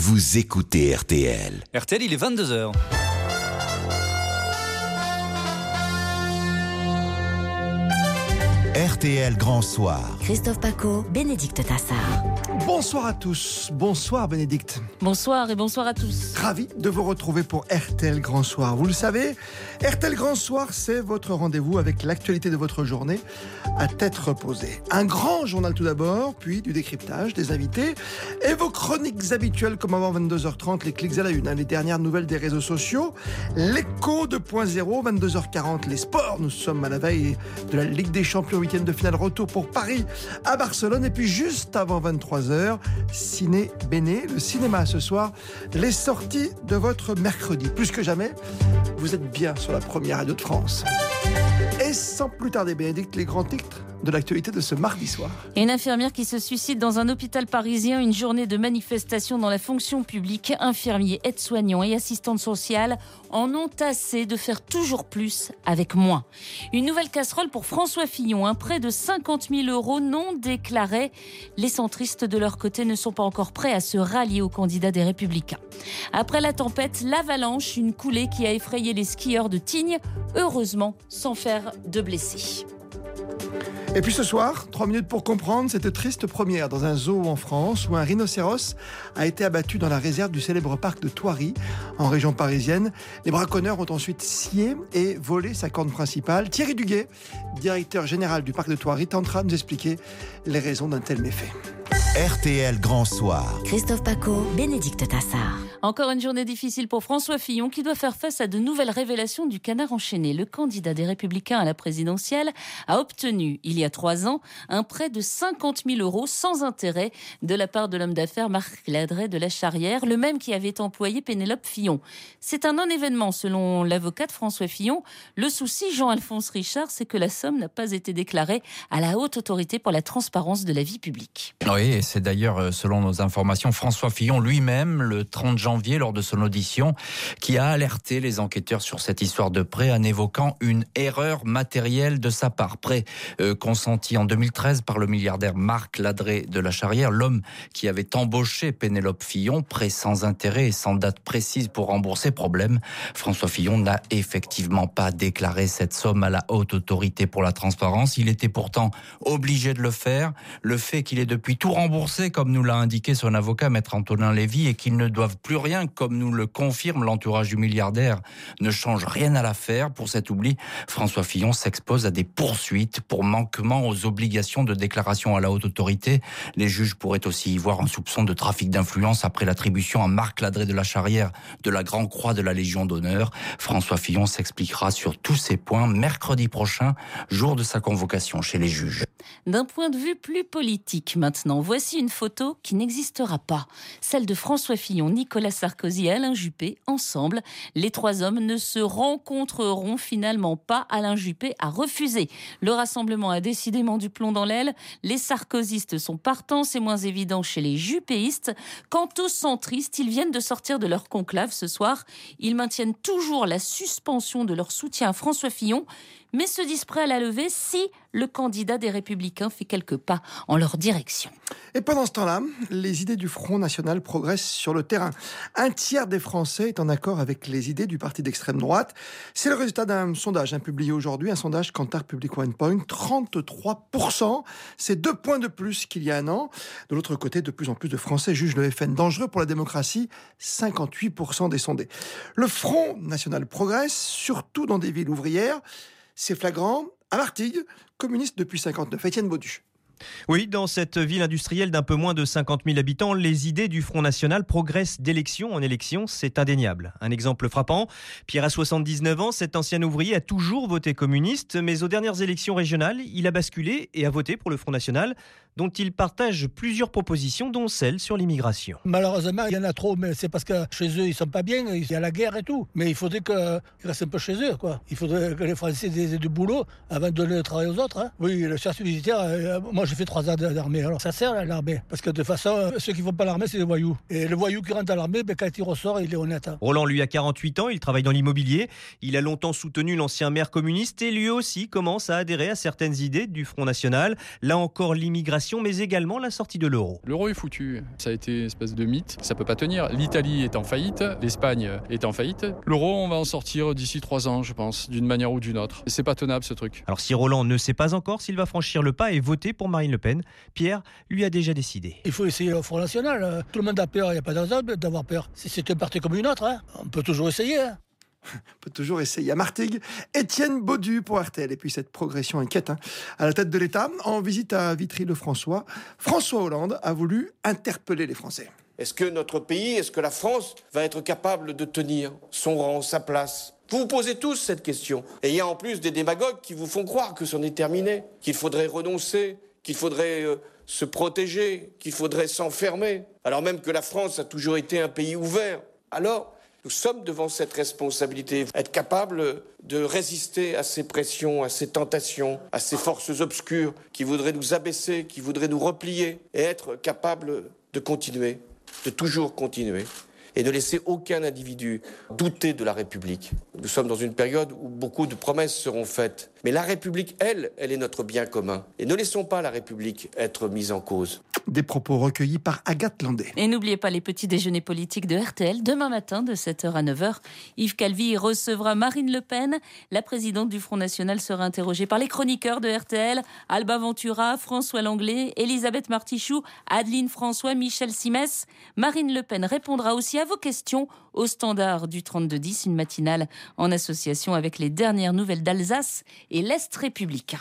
vous écoutez RTL. RTL, il est 22h. RTL Grand Soir. Christophe Paco, Bénédicte Tassard. Bonsoir à tous. Bonsoir Bénédicte. Bonsoir et bonsoir à tous. Ravi de vous retrouver pour RTL Grand Soir. Vous le savez, RTL Grand Soir, c'est votre rendez-vous avec l'actualité de votre journée à tête reposée. Un grand journal tout d'abord, puis du décryptage, des invités et vos chroniques habituelles comme avant 22h30, les clics à la une, les dernières nouvelles des réseaux sociaux, l'écho 2.0, 22h40, les sports. Nous sommes à la veille de la Ligue des Champions, 8e de finale, retour pour Paris à Barcelone. Et puis juste avant 23h, Ciné Béné, le cinéma ce soir, les sorties de votre mercredi. Plus que jamais, vous êtes bien sur la première radio de France. Et sans plus tarder, Bénédicte, les grands titres de l'actualité de ce mardi soir. Une infirmière qui se suicide dans un hôpital parisien, une journée de manifestation dans la fonction publique. Infirmiers, aides-soignants et assistantes sociales en ont assez de faire toujours plus avec moins. Une nouvelle casserole pour François Fillon, un prêt de 50 000 € non déclaré. Les centristes de leur côté ne sont pas encore prêts à se rallier aux candidats des Républicains. Après la tempête, l'avalanche, une coulée qui a effrayé les skieurs de Tignes, heureusement sans faire de blessés. Et puis ce soir, 3 minutes pour comprendre cette triste première dans un zoo en France où un rhinocéros a été abattu dans la réserve du célèbre parc de Thoiry en région parisienne. Les braconneurs ont ensuite scié et volé sa corne principale. Thierry Duguet, directeur général du parc de Thoiry, tentera de nous expliquer les raisons d'un tel méfait. RTL Grand Soir. Christophe Paco, Bénédicte Tassard. Encore une journée difficile pour François Fillon qui doit faire face à de nouvelles révélations du canard enchaîné. Le candidat des Républicains à la présidentielle a obtenu, il y a 3 ans, un prêt de 50 000 € sans intérêt de la part de l'homme d'affaires Marc Ladret de la Charrière, le même qui avait employé Pénélope Fillon. C'est un non-événement selon l'avocat de François Fillon. Le souci, Jean-Alphonse Richard, c'est que la somme n'a pas été déclarée à la Haute Autorité pour la transparence de la vie publique. Oui, et c'est d'ailleurs, selon nos informations, François Fillon lui-même, le 30 janvier, lors de son audition, qui a alerté les enquêteurs sur cette histoire de prêt en évoquant une erreur matérielle de sa part. Prêt consenti en 2013 par le milliardaire Marc Ladret de la Charrière, l'homme qui avait embauché Pénélope Fillon, prêt sans intérêt et sans date précise pour rembourser. Problème, François Fillon n'a effectivement pas déclaré cette somme à la Haute Autorité pour la transparence. Il était pourtant obligé de le faire. Le fait qu'il ait depuis tout remboursé, comme nous l'a indiqué son avocat, maître Antonin Lévy, et qu'ils ne doivent plus rien, comme nous le confirme l'entourage du milliardaire, ne change rien à l'affaire. Pour cet oubli, François Fillon s'expose à des poursuites pour manquement aux obligations de déclaration à la Haute Autorité. Les juges pourraient aussi y voir un soupçon de trafic d'influence après l'attribution à Marc Ladret de la Charrière de la Grande Croix de la Légion d'honneur. François Fillon s'expliquera sur tous ces points mercredi prochain, jour de sa convocation chez les juges. D'un point de vue plus politique maintenant, voici une photo qui n'existera pas. Celle de François Fillon, Nicolas Sarkozy et Alain Juppé, ensemble. Les 3 hommes ne se rencontreront finalement pas. Alain Juppé a refusé. Le rassemblement a décidément du plomb dans l'aile. Les sarkozystes sont partants, c'est moins évident chez les juppéistes. Quant aux centristes, ils viennent de sortir de leur conclave ce soir. Ils maintiennent toujours la suspension de leur soutien à François Fillon, mais se disent prêts à la lever si le candidat des Républicains fait quelques pas en leur direction. Et pendant ce temps-là, les idées du Front National progressent sur le terrain. Un tiers des Français est en accord avec les idées du parti d'extrême droite. C'est le résultat d'un sondage publié aujourd'hui, un sondage Kantar Public One Point. 33%, c'est 2 points de plus qu'il y a un an. De l'autre côté, de plus en plus de Français jugent le FN dangereux pour la démocratie. 58% des sondés. Le Front National progresse, surtout dans des villes ouvrières. C'est flagrant à Martigues, communiste depuis 59. Étienne Baudu. Oui, dans cette ville industrielle d'un peu moins de 50 000 habitants, les idées du Front National progressent d'élection en élection, c'est indéniable. Un exemple frappant, Pierre a 79 ans, cet ancien ouvrier a toujours voté communiste, mais aux dernières élections régionales, il a basculé et a voté pour le Front National, dont il partage plusieurs propositions, dont celle sur l'immigration. Malheureusement, il y en a trop, mais c'est parce que chez eux, ils sont pas bien, il y a la guerre et tout. Mais il faudrait qu'ils restent un peu chez eux, quoi. Il faudrait que les Français aient du boulot avant de donner le travail aux autres. Hein. Oui, le chasse militaire, moi j'ai fait 3 ans d'armée, alors ça sert l'armée. Parce que de toute façon, ceux qui ne font pas l'armée, c'est des voyous. Et le voyou qui rentre à l'armée, quand il ressort, il est honnête. Hein. Roland, lui, a 48 ans, il travaille dans l'immobilier. Il a longtemps soutenu l'ancien maire communiste et lui aussi commence à adhérer à certaines idées du Front National. Là encore, l'immigration l'immigration, mais également la sortie de l'euro. L'euro est foutu. Ça a été une espèce de mythe. Ça peut pas tenir. L'Italie est en faillite. L'Espagne est en faillite. L'euro, on va en sortir d'ici 3 ans, je pense, d'une manière ou d'une autre. C'est pas tenable, ce truc. Alors si Roland ne sait pas encore s'il va franchir le pas et voter pour Marine Le Pen, Pierre lui a déjà décidé. Il faut essayer le Front National. Tout le monde a peur, il n'y a pas de raison d'avoir peur. Si c'est un parti comme une autre, on peut toujours essayer. On peut toujours essayer. À Martigues, Étienne Baudu pour RTL. Et puis cette progression inquiète à la tête de l'État. En visite à Vitry-le-François, François Hollande a voulu interpeller les Français. Est-ce que notre pays, est-ce que la France va être capable de tenir son rang, sa place ? Vous vous posez tous cette question. Et il y a en plus des démagogues qui vous font croire que c'en est terminé, qu'il faudrait renoncer, qu'il faudrait se protéger, qu'il faudrait s'enfermer, alors même que la France a toujours été un pays ouvert. Alors, nous sommes devant cette responsabilité, être capable de résister à ces pressions, à ces tentations, à ces forces obscures qui voudraient nous abaisser, qui voudraient nous replier, et être capable de continuer, de toujours continuer, et ne laisser aucun individu douter de la République. Nous sommes dans une période où beaucoup de promesses seront faites, mais la République, elle est notre bien commun. Et ne laissons pas la République être mise en cause. Des propos recueillis par Agathe Landais. Et n'oubliez pas les petits déjeuners politiques de RTL demain matin de 7h à 9h. Yves Calvi recevra Marine Le Pen. La présidente du Front National sera interrogée par les chroniqueurs de RTL, Alba Ventura, François Langlais, Elisabeth Martichoux, Adeline François, Michel Simès. Marine Le Pen répondra aussi à vos questions au standard du 32-10, une matinale en association avec les dernières nouvelles d'Alsace et l'Est républicain.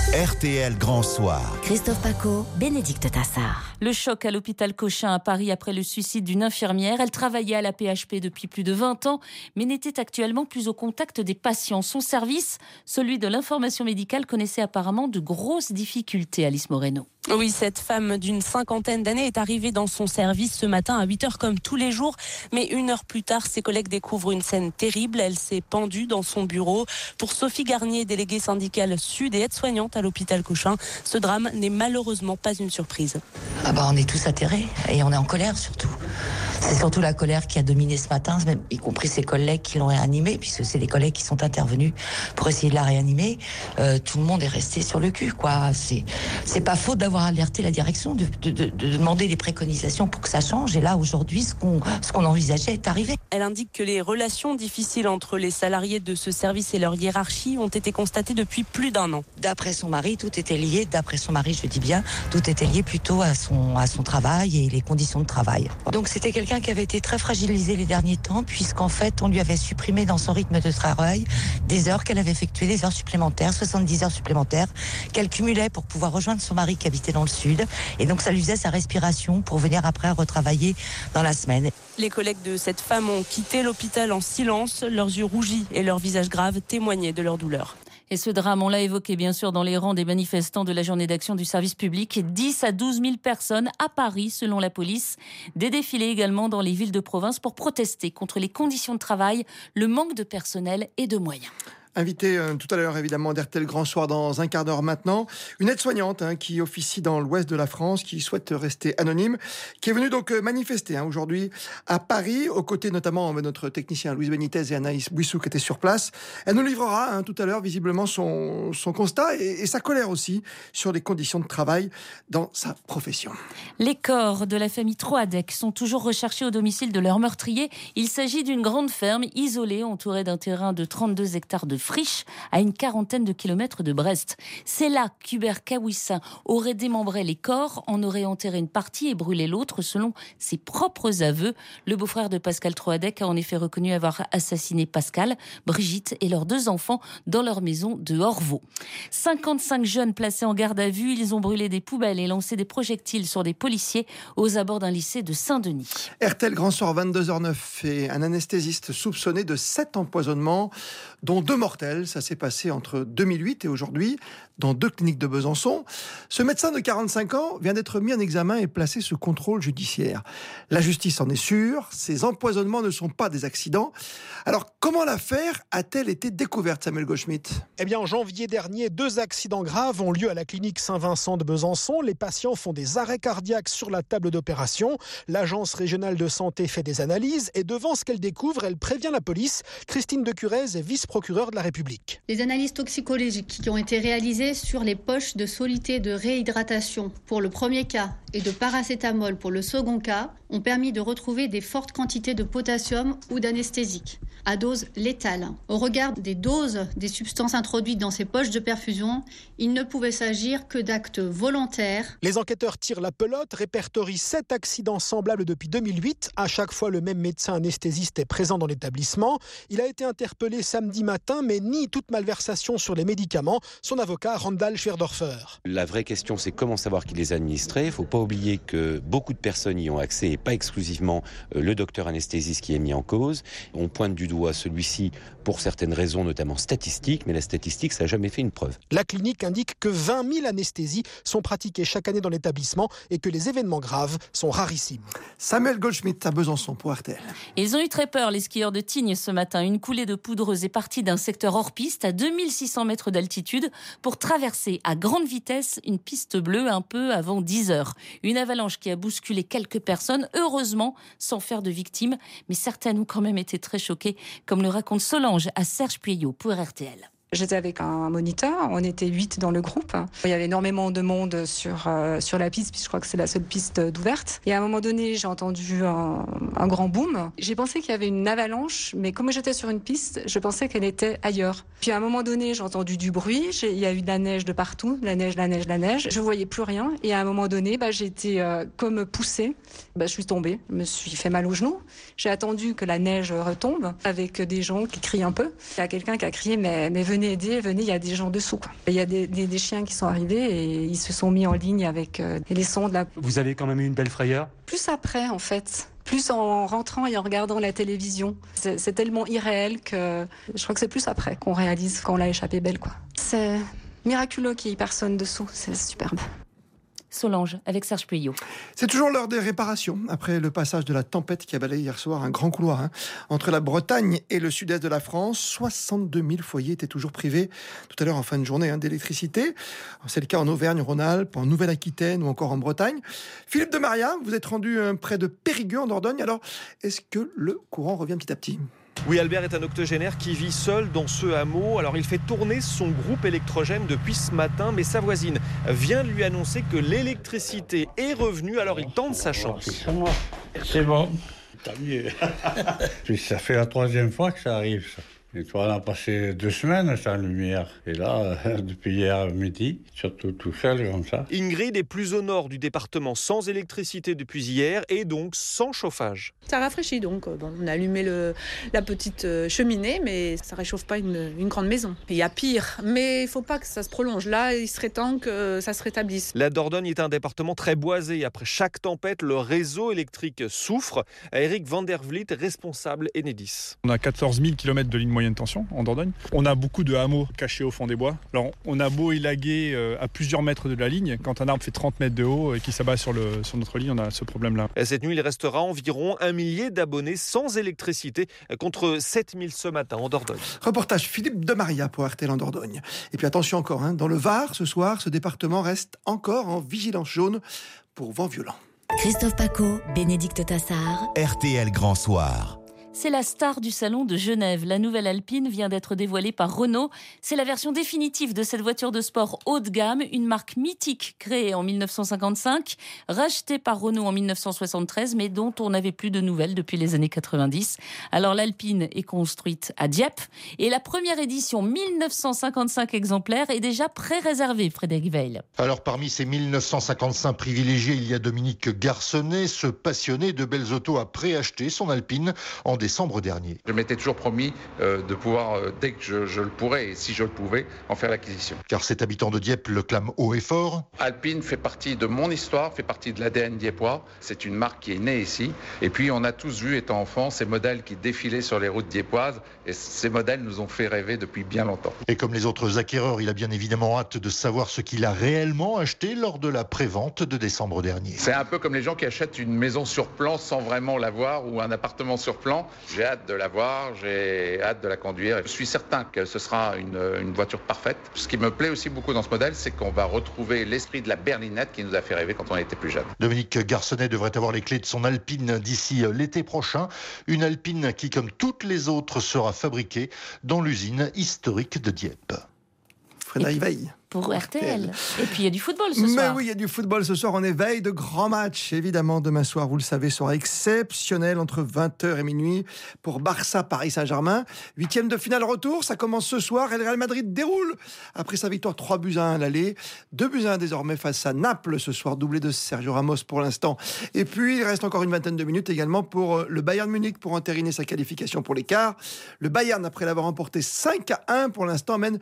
RTL Grand Soir. Christophe Paco, Bénédicte Tassard. Le choc à l'hôpital Cochin à Paris après le suicide d'une infirmière. Elle travaillait à la PHP depuis plus de 20 ans, mais n'était actuellement plus au contact des patients. Son service, celui de l'information médicale, connaissait apparemment de grosses difficultés, Alice Moreno. Oui, cette femme d'une 50aine d'années est arrivée dans son service ce matin à 8h comme tous les jours. Mais 1 heure plus tard, ses collègues découvrent une scène terrible. Elle s'est pendue dans son bureau. Pour Sophie Garnier, déléguée syndicale Sud et aide-soignante à l'hôpital Cochin, ce drame n'est malheureusement pas une surprise. On est tous atterrés et on est en colère surtout. C'est surtout la colère qui a dominé ce matin, même, y compris ses collègues qui l'ont réanimée, puisque c'est les collègues qui sont intervenus pour essayer de la réanimer. Tout le monde est resté sur le cul, quoi. C'est pas faute d'avoir alerté la direction, de demander des préconisations pour que ça change. Et là, aujourd'hui, ce qu'on envisageait est arrivé. Elle indique que les relations difficiles entre les salariés de ce service et leur hiérarchie ont été constatées depuis plus d'1 an. D'après son mari, tout était lié. D'après son mari, je dis bien, tout était lié plutôt à son travail et les conditions de travail. Donc c'était quelqu'un qui avait été très fragilisé les derniers temps, puisqu'en fait, on lui avait supprimé dans son rythme de travail des heures qu'elle avait effectuées, des heures supplémentaires, 70 heures supplémentaires, qu'elle cumulait pour pouvoir rejoindre son mari qui habitait dans le sud. Et donc ça lui faisait sa respiration pour venir après retravailler dans la semaine. Les collègues de cette femme ont quitté l'hôpital en silence, leurs yeux rougis et leurs visages graves témoignaient de leur douleur. Et ce drame, on l'a évoqué bien sûr dans les rangs des manifestants de la journée d'action du service public. 10 à 12 000 personnes à Paris selon la police. Des défilés également dans les villes de province pour protester contre les conditions de travail, le manque de personnel et de moyens. Invité tout à l'heure évidemment d'RTL Grand Soir dans un quart d'heure maintenant, une aide-soignante qui officie dans l'ouest de la France, qui souhaite rester anonyme, qui est venue donc manifester aujourd'hui à Paris, aux côtés notamment de notre technicien Louise Benitez et Anaïs Bouissou qui étaient sur place. Elle nous livrera tout à l'heure visiblement son constat et sa colère aussi sur les conditions de travail dans sa profession. Les corps de la famille Troadec sont toujours recherchés au domicile de leur meurtrier. Il s'agit d'une grande ferme isolée entourée d'un terrain de 32 hectares de friche à une 40aine de kilomètres de Brest. C'est là qu'Hubert Kawissin aurait démembré les corps, en aurait enterré une partie et brûlé l'autre selon ses propres aveux. Le beau-frère de Pascal Troadec a en effet reconnu avoir assassiné Pascal, Brigitte et leurs 2 enfants dans leur maison de Orvaux. 55 jeunes placés en garde à vue, ils ont brûlé des poubelles et lancé des projectiles sur des policiers aux abords d'un lycée de Saint-Denis. RTL Grand Soir 22h09 et un anesthésiste soupçonné de 7 empoisonnements, dont 2 mortels. Ça s'est passé entre 2008 et aujourd'hui dans 2 cliniques de Besançon. Ce médecin de 45 ans vient d'être mis en examen et placé sous contrôle judiciaire. La justice en est sûre, ces empoisonnements ne sont pas des accidents. Alors, comment l'affaire a-t-elle été découverte, Samuel Goldschmidt ? En janvier dernier, 2 accidents graves ont lieu à la clinique Saint-Vincent de Besançon. Les patients font des arrêts cardiaques sur la table d'opération. L'agence régionale de santé fait des analyses et devant ce qu'elle découvre, elle prévient la police. Christine Decurez est vice-procureure de la la République. Les analyses toxicologiques qui ont été réalisées sur les poches de solutés de réhydratation pour le premier cas et de paracétamol pour le second cas ont permis de retrouver des fortes quantités de potassium ou d'anesthésiques à dose létale. Au regard des doses des substances introduites dans ces poches de perfusion, il ne pouvait s'agir que d'actes volontaires. Les enquêteurs tirent la pelote, répertorient 7 accidents semblables depuis 2008. À chaque fois, le même médecin anesthésiste est présent dans l'établissement. Il a été interpellé samedi matin, mais nie toute malversation sur les médicaments. Son avocat, Randall Schwerdorfer. La vraie question, c'est comment savoir qui les a administrés. Il ne faut pas oublier que beaucoup de personnes y ont accès et pas exclusivement le docteur anesthésiste qui est mis en cause. On pointe du doigt celui-ci pour certaines raisons, notamment statistiques, mais la statistique, ça n'a jamais fait une preuve. La clinique indique que 20 000 anesthésies sont pratiquées chaque année dans l'établissement et que les événements graves sont rarissimes. Samuel Goldschmidt à Besançon pour RTL. Ils ont eu très peur, les skieurs de Tignes, ce matin. Une coulée de poudreuse est partie d'un secteur hors piste à 2600 mètres d'altitude pour traverser à grande vitesse une piste bleue un peu avant 10 heures. Une avalanche qui a bousculé quelques personnes, heureusement sans faire de victimes, mais certaines ont quand même été très choquées, comme le raconte Solange à Serge Pueyo pour RTL. J'étais avec un moniteur, on était 8 dans le groupe. Il y avait énormément de monde sur la piste, puisque je crois que c'est la seule piste d'ouverte. Et à un moment donné, j'ai entendu un grand boom. J'ai pensé qu'il y avait une avalanche, mais comme j'étais sur une piste, je pensais qu'elle était ailleurs. Puis à un moment donné, j'ai entendu du bruit, il y a eu de la neige de partout, la neige. Je voyais plus rien. Et à un moment donné, j'ai été comme poussée. Je suis tombée, je me suis fait mal au genou. J'ai attendu que la neige retombe, avec des gens qui crient un peu. Il y a quelqu'un qui a crié, mais venez aider, venez, il y a des gens dessous. Il y a des chiens qui sont arrivés et ils se sont mis en ligne avec les sondes là. Vous avez quand même eu une belle frayeur ? Plus après, en fait. Plus en rentrant et en regardant la télévision. C'est tellement irréel que je crois que c'est plus après qu'on réalise qu'on l'a échappé belle, quoi. C'est miraculeux qu'il y ait personne dessous. C'est superbe. Solange, avec Serge Pueyo. C'est toujours l'heure des réparations. Après le passage de la tempête qui a balayé hier soir un grand couloir entre la Bretagne et le sud-est de la France, 62 000 foyers étaient toujours privés tout à l'heure en fin de journée d'électricité. C'est le cas en Auvergne-Rhône-Alpes, en Nouvelle-Aquitaine ou encore en Bretagne. Philippe de Maria, vous êtes rendu près de Périgueux en Dordogne. Alors, est-ce que le courant revient petit à petit ? Oui, Albert est un octogénaire qui vit seul dans ce hameau. Alors, il fait tourner son groupe électrogène depuis ce matin, mais sa voisine vient de lui annoncer que l'électricité est revenue. Alors, il tente sa chance. C'est bon, tant mieux. Puis ça fait la 3e fois que ça arrive, ça. Et toi, on a passé 2 semaines sans lumière. Et là, depuis hier midi, surtout tout seul comme ça. Ingrid est plus au nord du département, sans électricité depuis hier et donc sans chauffage. Ça rafraîchit donc. On a allumé la petite cheminée, mais ça réchauffe pas une grande maison. Il y a pire, mais il faut pas que ça se prolonge. Là, il serait temps que ça se rétablisse. La Dordogne est un département très boisé. Après chaque tempête, le réseau électrique souffre. Eric van der Vliet, responsable Enedis. On a 14 000 km de ligne moyenne tension en Dordogne. On a beaucoup de hameaux cachés au fond des bois. Alors, on a beau élaguer à plusieurs mètres de la ligne, quand un arbre fait 30 mètres de haut et qui s'abat sur notre ligne, on a ce problème-là. Cette nuit, il restera environ 1 millier d'abonnés sans électricité contre 7 000 ce matin en Dordogne. Reportage Philippe de Maria pour RTL en Dordogne. Et puis attention encore, dans le Var, ce soir, ce département reste encore en vigilance jaune pour vent violent. Christophe Paco, Bénédicte Tassard. RTL Grand Soir. C'est la star du salon de Genève. La nouvelle Alpine vient d'être dévoilée par Renault. C'est la version définitive de cette voiture de sport haut de gamme, une marque mythique créée en 1955, rachetée par Renault en 1973, mais dont on n'avait plus de nouvelles depuis les années 90. Alors l'Alpine est construite à Dieppe et la première édition, 1955 exemplaires, est déjà pré-réservée, Frédéric Veil. Alors parmi ces 1955 privilégiés, il y a Dominique Garçonnet, ce passionné de belles autos a préacheté son Alpine en décembre dernier. Je m'étais toujours promis de pouvoir, dès que je le pourrais, et si je le pouvais, en faire l'acquisition. Car cet habitant de Dieppe le clame haut et fort. Alpine fait partie de mon histoire, fait partie de l'ADN dieppois. C'est une marque qui est née ici. Et puis on a tous vu, étant enfant, ces modèles qui défilaient sur les routes dieppoises. Et ces modèles nous ont fait rêver depuis bien longtemps. Et comme les autres acquéreurs, il a bien évidemment hâte de savoir ce qu'il a réellement acheté lors de la prévente de décembre dernier. C'est un peu comme les gens qui achètent une maison sur plan sans vraiment la voir ou un appartement sur plan. J'ai hâte de la voir, j'ai hâte de la conduire. Je suis certain que ce sera une voiture parfaite. Ce qui me plaît aussi beaucoup dans ce modèle, c'est qu'on va retrouver l'esprit de la berlinette qui nous a fait rêver quand on était plus jeune. Dominique Garçonnet devrait avoir les clés de son Alpine d'ici l'été prochain. Une Alpine qui, comme toutes les autres, sera fabriquée dans l'usine historique de Dieppe. Frédéric Veil. Pour RTL. Et puis il y a du football ce soir. Mais oui, il y a du football ce soir. On est veille de grands matchs. Évidemment, demain soir, vous le savez, sera exceptionnel entre 20h et minuit pour Barça-Paris Saint-Germain. 8e de finale retour, ça commence ce soir et le Real Madrid déroule. Après sa victoire 3-1 à l'aller, 2-1 désormais face à Naples ce soir, doublé de Sergio Ramos pour l'instant. Et puis, il reste encore une vingtaine de minutes également pour le Bayern Munich pour entériner sa qualification pour les quarts. Le Bayern, après l'avoir emporté 5-1 pour l'instant, mène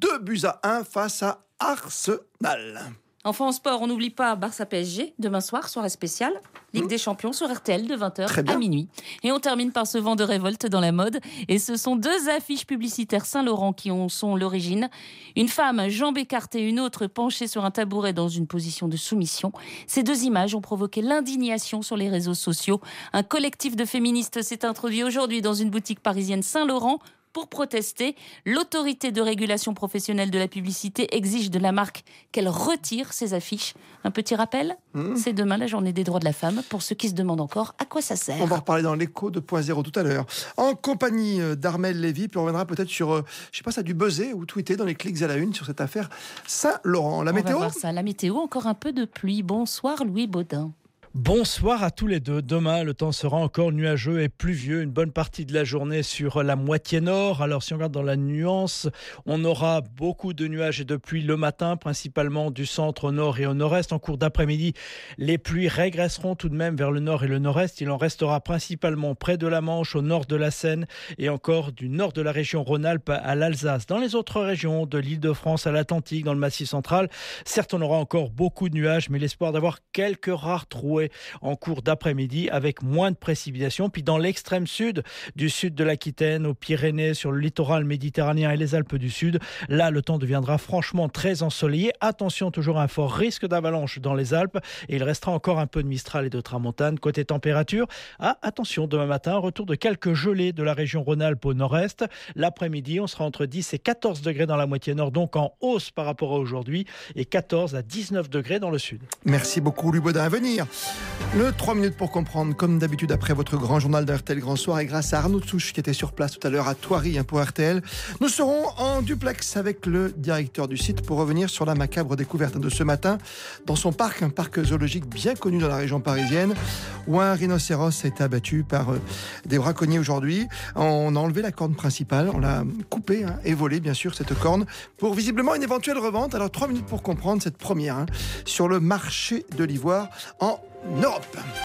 2-1 face à Arsenal. Enfin en sport, on n'oublie pas Barça-PSG, demain soir, soirée spéciale, Ligue des Champions sur RTL de 20h à minuit. Et on termine par ce vent de révolte dans la mode. Et ce sont 2 affiches publicitaires Saint-Laurent qui en sont l'origine. Une femme, jambes écartées, une autre penchée sur un tabouret dans une position de soumission. Ces 2 images ont provoqué l'indignation sur les réseaux sociaux. Un collectif de féministes s'est introduit aujourd'hui dans une boutique parisienne Saint-Laurent pour protester. L'autorité de régulation professionnelle de la publicité exige de la marque qu'elle retire ses affiches. Un petit rappel, c'est demain la journée des droits de la femme, pour ceux qui se demandent encore à quoi ça sert. On va reparler dans l'écho 2.0 tout à l'heure. En compagnie d'Armel Lévy, puis on reviendra peut-être sur, ça a dû buzzer ou tweeter dans les clics à la une sur cette affaire Saint-Laurent. La météo ? On va voir ça. La météo, encore un peu de pluie. Bonsoir Louis Baudin. Bonsoir à tous les deux. Demain, le temps sera encore nuageux et pluvieux une bonne partie de la journée sur la moitié nord. Alors, si on regarde dans la nuance, on aura beaucoup de nuages et de pluie le matin, principalement du centre au nord et au nord-est. En cours d'après-midi, les pluies régresseront tout de même vers le nord et le nord-est. Il en restera principalement près de la Manche, au nord de la Seine et encore du nord de la région Rhône-Alpes à l'Alsace. Dans les autres régions, de l'Île-de-France à l'Atlantique, dans le Massif central, certes, on aura encore beaucoup de nuages, mais l'espoir d'avoir quelques rares trouées en cours d'après-midi avec moins de précipitations. Puis dans l'extrême sud, du sud de l'Aquitaine aux Pyrénées, sur le littoral méditerranéen et les Alpes du Sud, là le temps deviendra franchement très ensoleillé. Attention, toujours un fort risque d'avalanche dans les Alpes et il restera encore un peu de Mistral et de Tramontane. Côté température, attention, demain matin, retour de quelques gelées de la région Rhône-Alpes au nord-est. L'après-midi, on sera entre 10 et 14 degrés dans la moitié nord, donc en hausse par rapport à aujourd'hui, et 14 à 19 degrés dans le sud. Merci beaucoup Louis Baudin. À venir, le 3 minutes pour comprendre, comme d'habitude après votre grand journal de RTL Grand Soir, et grâce à Arnaud Souche qui était sur place tout à l'heure à Thoiry pour RTL, nous serons en duplex avec le directeur du site pour revenir sur la macabre découverte de ce matin dans son parc, un parc zoologique bien connu dans la région parisienne, où un rhinocéros a été abattu par des braconniers aujourd'hui. On a enlevé la corne principale, on l'a coupée et volée bien sûr cette corne pour visiblement une éventuelle revente. Alors 3 minutes pour comprendre cette première sur le marché de l'ivoire en Europe.